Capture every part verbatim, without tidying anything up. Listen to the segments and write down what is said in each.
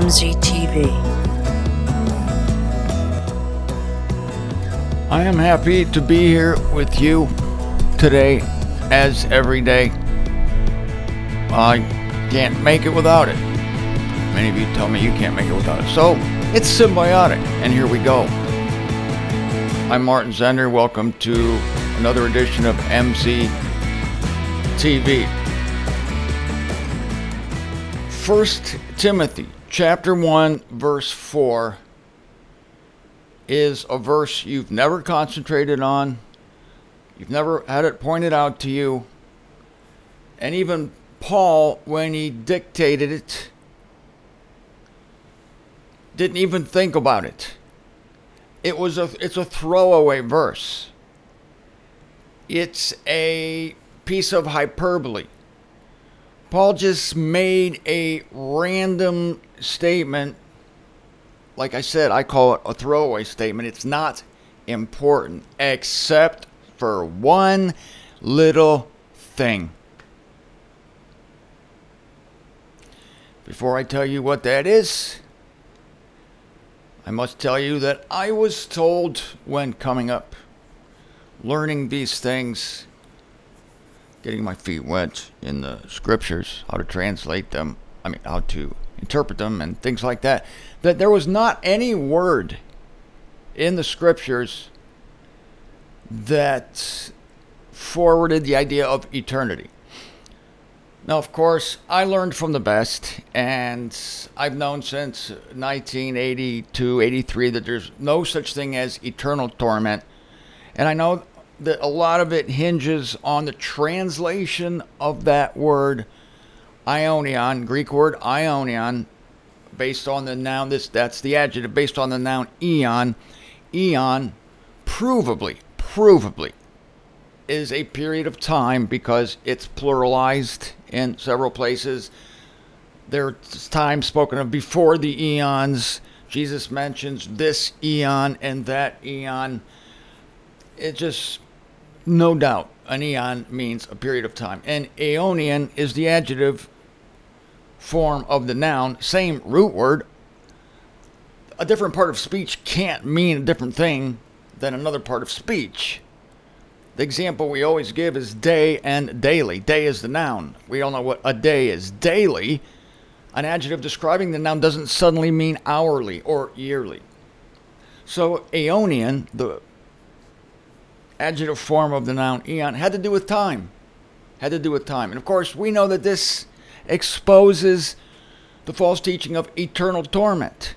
M Z T V. I am happy to be here with you today, as every day. I can't make it without it. Many of you tell me you can't make it without it. So, it's symbiotic, and here we go. I'm Martin Zender. Welcome to another edition of M Z T V. First Timothy chapter one, verse four is a verse you've never concentrated on. You've never had it pointed out to you. And even Paul, when he dictated it, didn't even think about it. It was a it's a throwaway verse. It's a piece of hyperbole. Paul just made a random statement. Like I said, I call it a throwaway statement. It's not important, except for one little thing. Before I tell you what that is, I must tell you that I was told when coming up, learning these things, getting my feet wet in the scriptures, how to translate them, I mean, how to interpret them and things like that, that there was not any word in the scriptures that forwarded the idea of eternity. Now, of course, I learned from the best, and I've known since nineteen eighty-two, eighty-three that there's no such thing as eternal torment. And I know that a lot of it hinges on the translation of that word aionion, Greek word aionion, based on the noun, this that's the adjective, based on the noun eon. Eon, provably, provably, is a period of time because it's pluralized in several places. There's time spoken of before the eons. Jesus mentions this eon and that eon. It just, no doubt, an eon means a period of time. And aeonian is the adjective form of the noun, same root word. A different part of speech can't mean a different thing than another part of speech. The example we always give is day and daily. Day is the noun. We all know what a day is. Daily, an adjective describing the noun, doesn't suddenly mean hourly or yearly. So aeonian, the adjective form of the noun eon, had to do with time. Had to do with time. And of course, we know that this exposes the false teaching of eternal torment.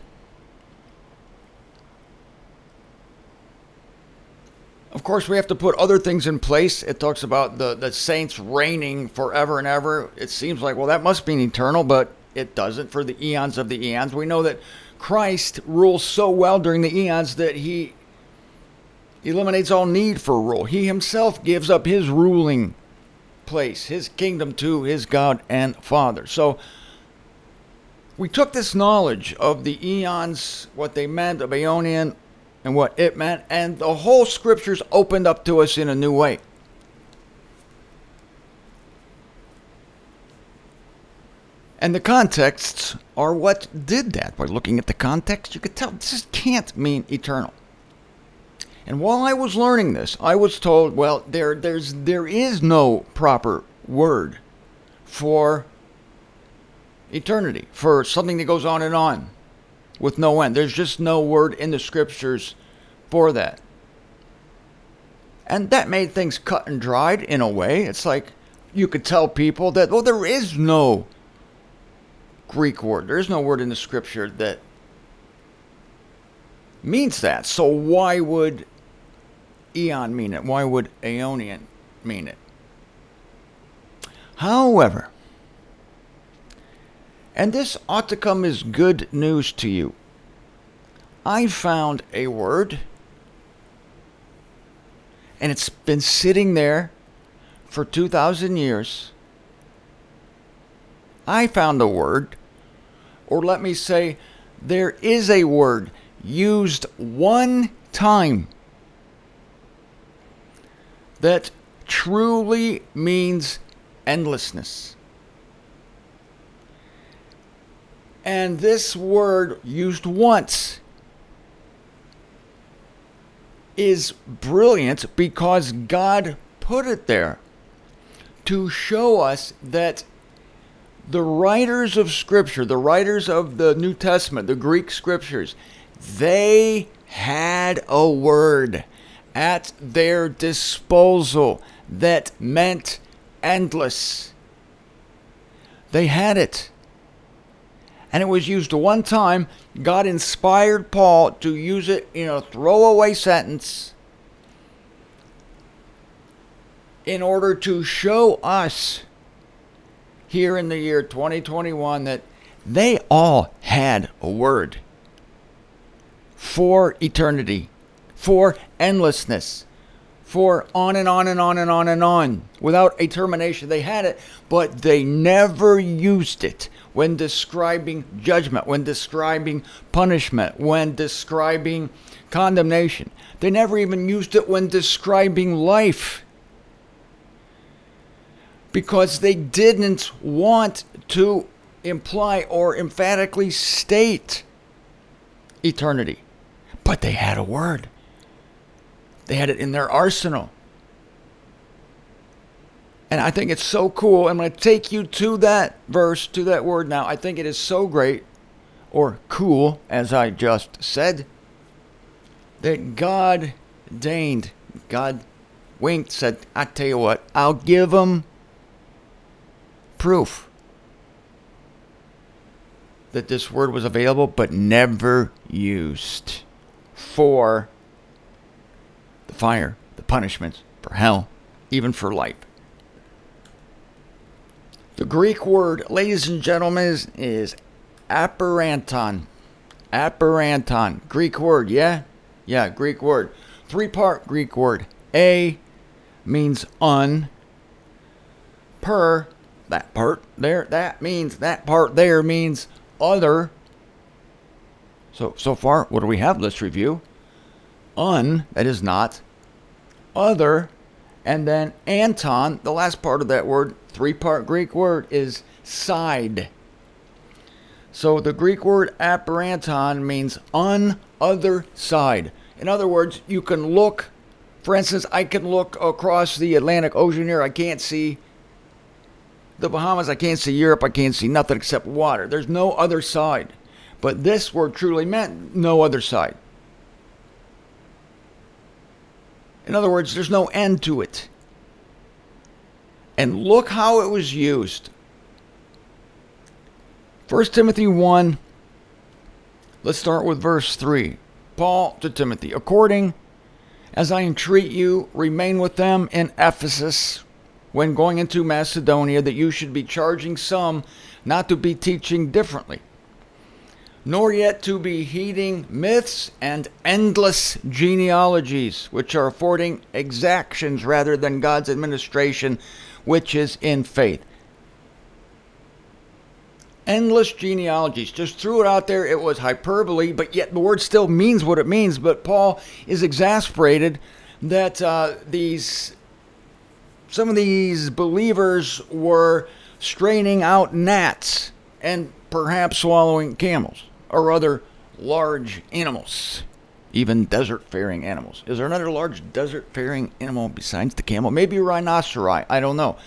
Of course, we have to put other things in place. It talks about the, the saints reigning forever and ever. It seems like, well, that must mean eternal, but it doesn't for the eons of the eons. We know that Christ rules so well during the eons that he eliminates all need for rule. He himself gives up his ruling place, his kingdom, to his God and Father. So we took this knowledge of the eons, what they meant, of aeonian, and what it meant, and the whole scriptures opened up to us in a new way. And the contexts are what did that. By looking at the context, you could tell this can't mean eternal. And while I was learning this, I was told, well, there, there's, there is no proper word for eternity, for something that goes on and on with no end. There's just no word in the scriptures for that. And that made things cut and dried in a way. It's like you could tell people that, well, there is no Greek word. There is no word in the scripture that means that. So why would eon mean it? Why would aeonian mean it? However, and this ought to come as good news to you, I found a word, and it's been sitting there for two thousand years. I found a word, or let me say, there is a word used one time that truly means endlessness. And this word used once is brilliant because God put it there to show us that the writers of Scripture, the writers of the New Testament, the Greek Scriptures, they had a word at their disposal that meant endless. They had it. And it was used one time. God inspired Paul to use it in a throwaway sentence in order to show us here in the year twenty twenty-one that they all had a word for eternity, for endlessness, for on and on and on and on and on, without a termination. They had it, but they never used it when describing judgment, when describing punishment, when describing condemnation. They never even used it when describing life, because they didn't want to imply or emphatically state eternity. But they had a word. They had it in their arsenal. And I think it's so cool. I'm going to take you to that verse, to that word now. I think it is so great, or cool, as I just said, that God deigned, God winked, said, I tell you what, I'll give them proof that this word was available but never used for the fire, the punishments, for hell, even for life. The Greek word, ladies and gentlemen, is, is aparanton. Aparanton. Greek word, yeah? Yeah, Greek word. Three-part Greek word. A means un. Per, that part there, that means, that part there means other. So, so far, what do we have? Let's review. Un, that is not. Other, and then anton, the last part of that word, three-part Greek word, is side. So the Greek word aparanton means on other side. In other words, you can look, for instance, I can look across the Atlantic Ocean here. I can't see the Bahamas. I can't see Europe. I can't see nothing except water. There's no other side. But this word truly meant no other side. In other words, there's no end to it. And look how it was used. First Timothy one, let's start with verse three. Paul to Timothy, according as I entreat you, remain with them in Ephesus when going into Macedonia, that you should be charging some not to be teaching differently, nor yet to be heeding myths and endless genealogies, which are affording exactions rather than God's administration, which is in faith. Endless genealogies. Just threw it out there. It was hyperbole, but yet the word still means what it means. But Paul is exasperated that uh, these, some of these believers were straining out gnats and perhaps swallowing camels or other large animals, even desert-faring animals. Is there another large desert-faring animal besides the camel? Maybe a rhinoceri. I don't know.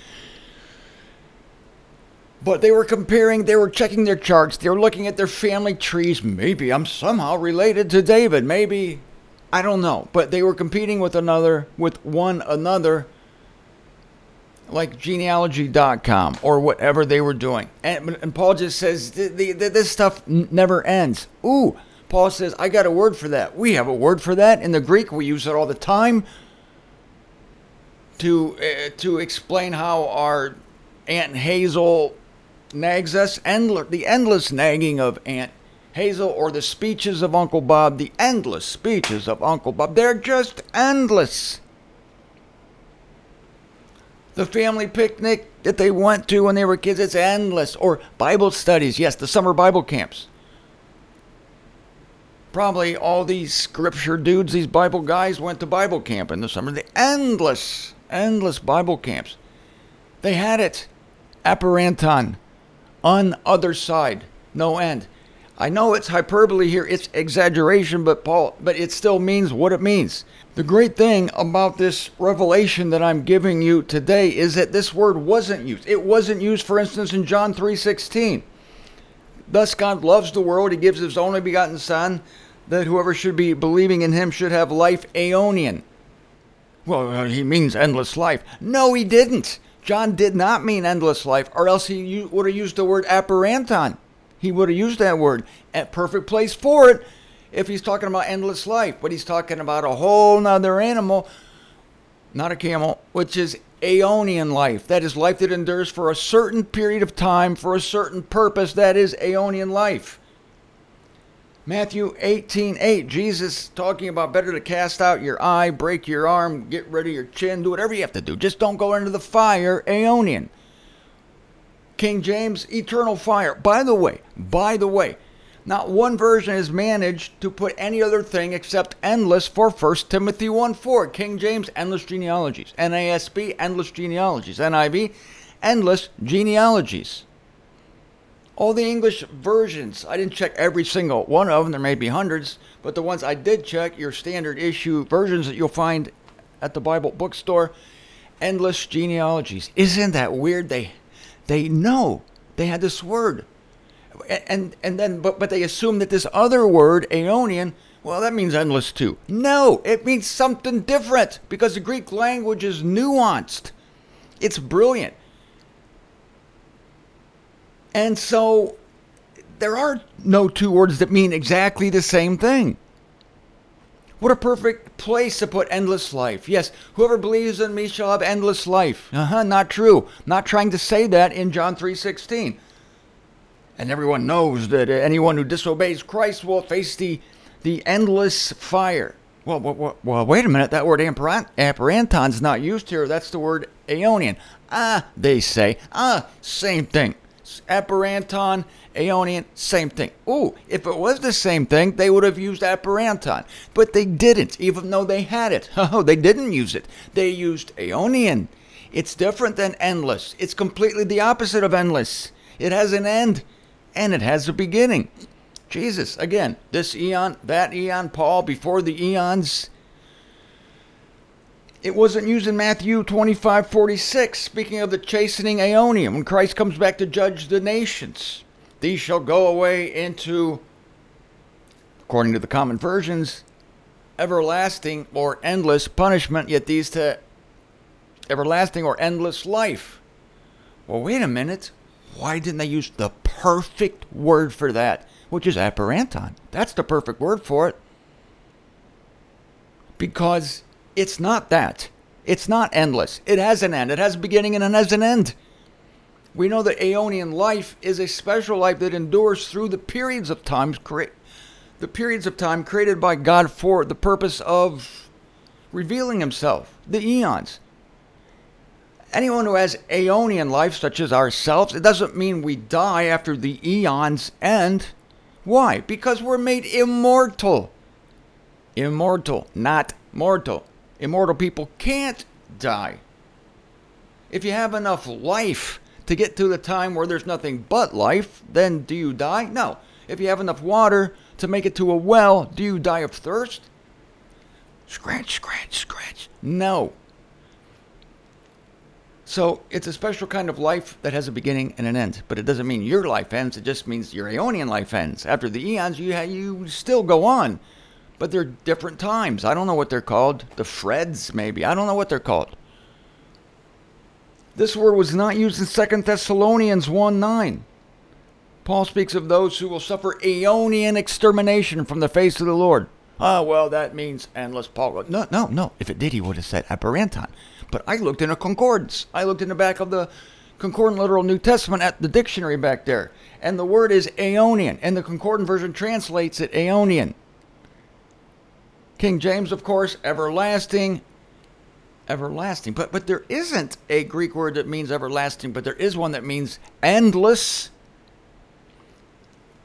But they were comparing, they were checking their charts, they were looking at their family trees. Maybe I'm somehow related to David. Maybe, I don't know. But they were competing with another, with one another, like genealogy dot com or whatever they were doing. And, and Paul just says, the, the, the, this stuff n- never ends. Ooh, Paul says, I got a word for that. We have a word for that. In the Greek, we use it all the time to, uh, to explain how our Aunt Hazel nags us. Endless, the endless nagging of Aunt Hazel, or the speeches of Uncle Bob, the endless speeches of Uncle Bob. They're just endless. The family picnic that they went to when they were kids, it's endless. Or Bible studies, yes, the summer Bible camps. Probably all these scripture dudes, these Bible guys, went to Bible camp in the summer. The endless, endless Bible camps. They had it. Aparanton. On other side. No end. I know it's hyperbole here, it's exaggeration, but Paul, but it still means what it means. The great thing about this revelation that I'm giving you today is that this word wasn't used. It wasn't used, for instance, in John three sixteen. Thus God loves the world, he gives his only begotten Son, that whoever should be believing in him should have life aeonian. Well, he means endless life. No, he didn't. John did not mean endless life, or else he would have used the word aperanton. He would have used that word at perfect place for it if he's talking about endless life. But he's talking about a whole nother animal, not a camel, which is aeonian life. That is life that endures for a certain period of time, for a certain purpose. That is aeonian life. Matthew eighteen eight, Jesus talking about better to cast out your eye, break your arm, get rid of your chin, do whatever you have to do. Just don't go into the fire, aeonian. King James, eternal fire. By the way, by the way, not one version has managed to put any other thing except endless for First Timothy one four. King James, endless genealogies. N A S B, endless genealogies. N I V, endless genealogies. All the English versions, I didn't check every single one of them. There may be hundreds, but the ones I did check, your standard issue versions that you'll find at the Bible bookstore, endless genealogies. Isn't that weird? They They know they had this word, and and then but but they assume that this other word, aeonian, well, that means endless too. No, it means something different because the Greek language is nuanced. It's brilliant, and so there are no two words that mean exactly the same thing. What a perfect place to put endless life. Yes, whoever believes in me shall have endless life. Uh-huh, not true. Not trying to say that in John three sixteen. And everyone knows that anyone who disobeys Christ will face the, the endless fire. Well, well, well, wait a minute. That word aperanton's not used here. That's the word aeonian. Ah, they say. Ah, same thing. Aperanton, aeonian, same thing. Ooh, if it was the same thing, they would have used aperanton. But they didn't, even though they had it. Oh, they didn't use it. They used aeonian. It's different than endless. It's completely the opposite of endless. It has an end, and it has a beginning. Jesus, again, this eon, that eon, Paul, before the eons. It wasn't used in Matthew twenty-five forty-six, speaking of the chastening aeonium, when Christ comes back to judge the nations. These shall go away into, according to the common versions, everlasting or endless punishment, yet these to everlasting or endless life. Well, wait a minute. Why didn't they use the perfect word for that, which is aperanton? That's the perfect word for it. Because it's not that. It's not endless. It has an end. It has a beginning and it has an end. We know that aeonian life is a special life that endures through the periods of time, the periods of time created by God for the purpose of revealing himself, the eons. Anyone who has aeonian life, such as ourselves, it doesn't mean we die after the eons end. Why? Because we're made immortal. Immortal, not mortal. Immortal people can't die. If you have enough life to get to the time where there's nothing but life, then do you die? No. If you have enough water to make it to a well, do you die of thirst? Scratch, scratch, scratch. No. So it's a special kind of life that has a beginning and an end. But it doesn't mean your life ends. It just means your aeonian life ends. After the eons, you, you still go on. But they're different times. I don't know what they're called. The Freds, maybe. I don't know what they're called. This word was not used in Second Thessalonians one nine. Paul speaks of those who will suffer aeonian extermination from the face of the Lord. Ah, well, that means endless. Paul. No, no, no. If it did, he would have said aperanton. But I looked in a concordance. I looked in the back of the Concordant Literal New Testament at the dictionary back there. And the word is aeonian. And the Concordant version translates it aeonian. King James, of course, everlasting, everlasting. But but there isn't a Greek word that means everlasting, but there is one that means endless.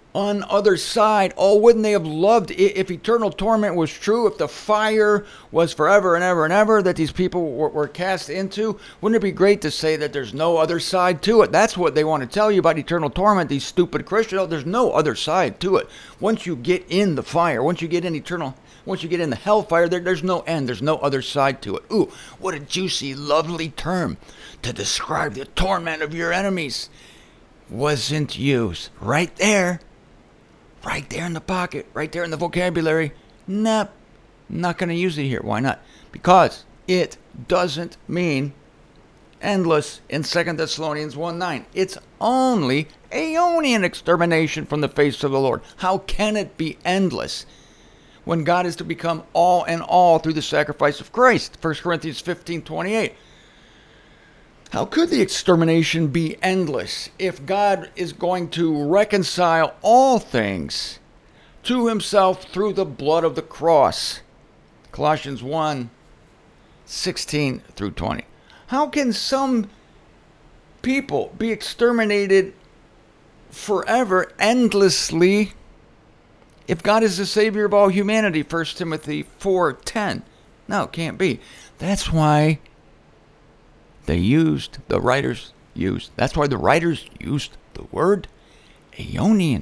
on other side. Oh, wouldn't they have loved it if eternal torment was true, if the fire was forever and ever and ever that these people were, were cast into? Wouldn't it be great to say that there's no other side to it? That's what they want to tell you about eternal torment, these stupid Christians. Oh, there's no other side to it. Once you get in the fire, once you get in eternal, once you get in the hellfire, there, there's no end. There's no other side to it. Ooh, what a juicy, lovely term to describe the torment of your enemies. Wasn't used. Right there. Right there in the pocket. Right there in the vocabulary. Nope. Not going to use it here. Why not? Because it doesn't mean endless in Second Thessalonians one nine. It's only aeonian extermination from the face of the Lord. How can it be endless when God is to become all and all through the sacrifice of Christ? First Corinthians fifteen twenty-eight. How could the extermination be endless if God is going to reconcile all things to himself through the blood of the cross? Colossians one sixteen through twenty. How can some people be exterminated forever, endlessly, if God is the Savior of all humanity? First Timothy four ten. No, it can't be. That's why they used, the writers used, that's why the writers used the word aeonian,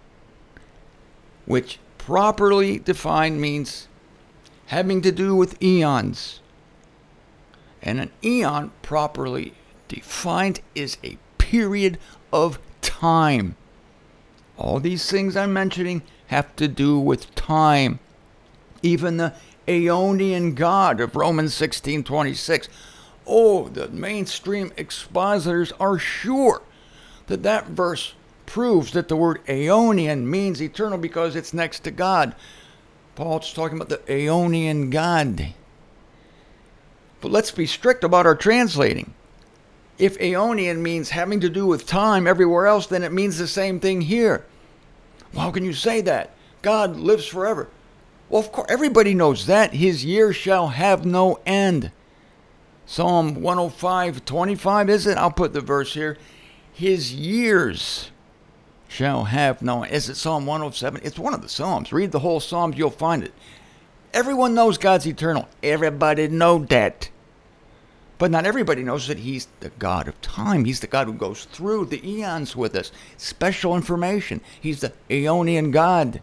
which properly defined means having to do with eons. And an eon, properly defined, is a period of time. All these things I'm mentioning have to do with time. Even the aeonian God of Romans sixteen twenty-six. Oh, the mainstream expositors are sure that that verse proves that the word aeonian means eternal because it's next to God. Paul's talking about the aeonian God. But let's be strict about our translating. If aeonian means having to do with time everywhere else, then it means the same thing here. Well, how can you say that? God lives forever. Well, of course, everybody knows that. His years shall have no end. Psalm one oh five twenty-five, is it? I'll put the verse here. His years shall have no end. Is it Psalm one oh seven? It's one of the Psalms. Read the whole Psalms, you'll find it. Everyone knows God's eternal. Everybody knows that. But not everybody knows that he's the God of time. He's the God who goes through the eons with us. Special information. He's the aeonian God.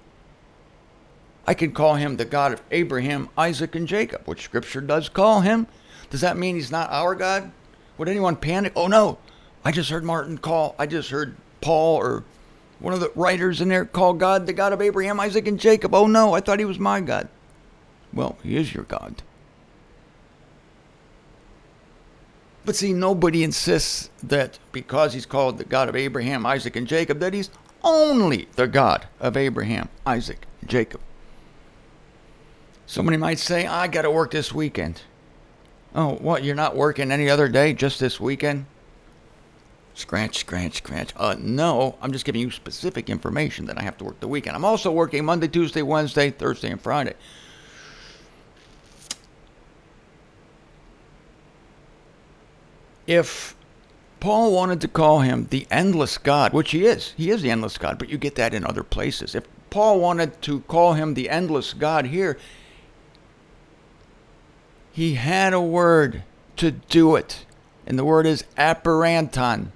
I can call him the God of Abraham, Isaac, and Jacob, which Scripture does call him. Does that mean he's not our God? Would anyone panic? Oh no, I just heard Martin call, I just heard Paul or one of the writers in there call God the God of Abraham, Isaac, and Jacob. Oh no, I thought he was my God. Well, he is your God. But see, nobody insists that because he's called the God of Abraham, Isaac, and Jacob, that he's only the God of Abraham, Isaac, and Jacob. Somebody might say, I got to work this weekend. Oh, what, you're not working any other day, just this weekend? Scratch, scratch, scratch. Uh, no, I'm just giving you specific information that I have to work the weekend. I'm also working Monday, Tuesday, Wednesday, Thursday, and Friday. If Paul wanted to call him the endless God, which he is, he is the endless God, but you get that in other places. If Paul wanted to call him the endless God here, he had a word to do it. And the word is apparanton.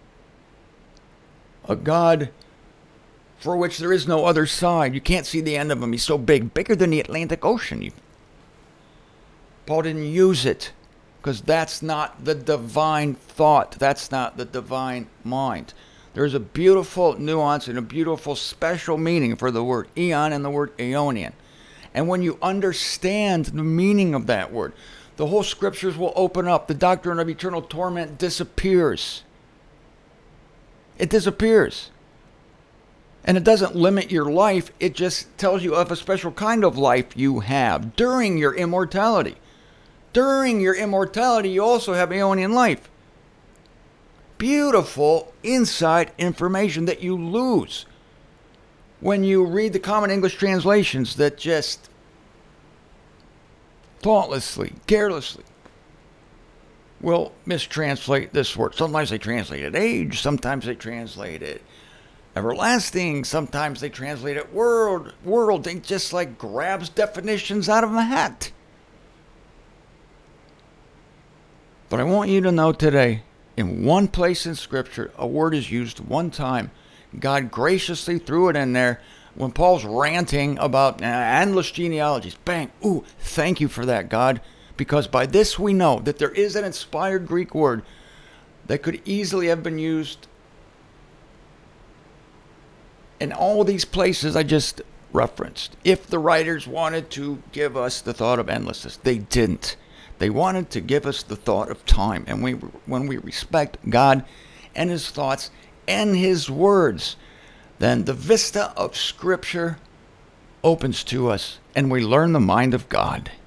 A God for which there is no other side. You can't see the end of him. He's so big, bigger than the Atlantic Ocean. Paul didn't use it because that's not the divine thought. That's not the divine mind. There's a beautiful nuance and a beautiful special meaning for the word eon and the word aeonian. And when you understand the meaning of that word, the whole scriptures will open up. The doctrine of eternal torment disappears. It disappears. And it doesn't limit your life. It just tells you of a special kind of life you have during your immortality. During your immortality, you also have aeonian life. Beautiful inside information that you lose when you read the common English translations that just thoughtlessly, carelessly will mistranslate this word. Sometimes they translate it age, sometimes they translate it Everlasting, sometimes they translate it world. World, it just like grabs definitions out of a hat. But I want you to know today, in one place in Scripture, a word is used one time. God graciously threw it in there when Paul's ranting about uh, endless genealogies. Bang! Ooh, thank you for that, God. Because by this we know that there is an inspired Greek word that could easily have been used in all these places I just referenced. If the writers wanted to give us the thought of endlessness, they didn't. They wanted to give us the thought of time. And we, when we respect God and His thoughts and His words, then the vista of Scripture opens to us and we learn the mind of God.